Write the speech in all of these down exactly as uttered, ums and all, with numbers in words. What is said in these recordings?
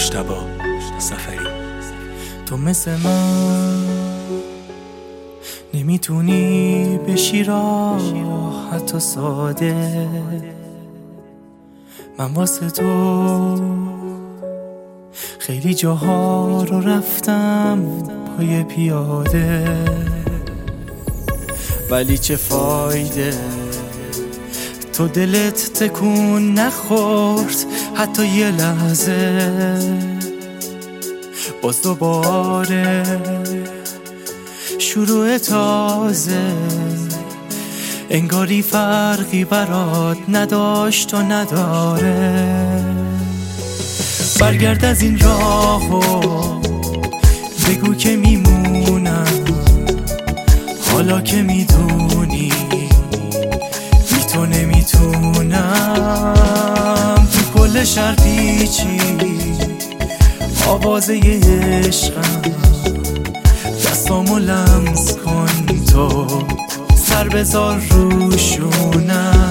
مجتبی سفری. تو مثل من نمیتونی بشی راحت و ساده، من واسه تو خیلی جاها رو رفتم پای پیاده، ولی چه فایده تو دلت تکون نخورد حتی یه لحظه، باز دوباره شروع تازه، انگاری فرقی برات نداشت و نداره. برگرد از این راهو بگو که میمونم، حالا که میدونی بی تو نمیتونم. تو کل شهر پیچی آوازه عشقم، دستامو لمس کن تو سر بذار روشونم.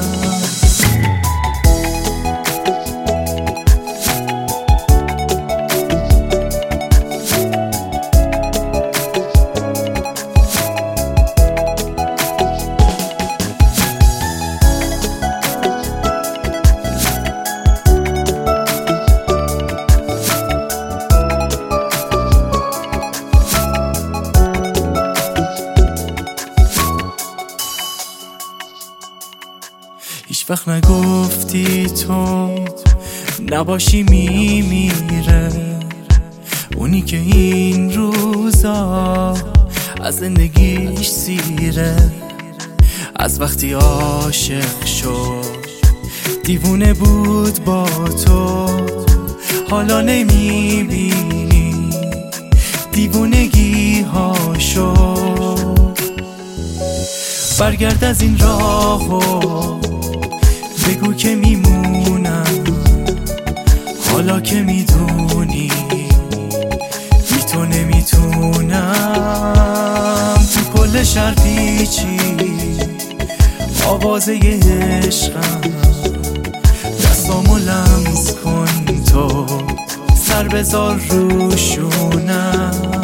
هیچ وقت نگفتی تو نباشی میمیره، اونی که این روزا از زندگیش سیره، از وقتی عاشق شد دیوونه بود با تو، حالا نمیبینی دیوونگی هاشو. برگرد از این راهو بگو که میمونم، حالا که میدونی بی تو نمیتونم. تو کل شهر پیچی آوازه عشقم، دستامو لمس کن تو سر بذار روشونم.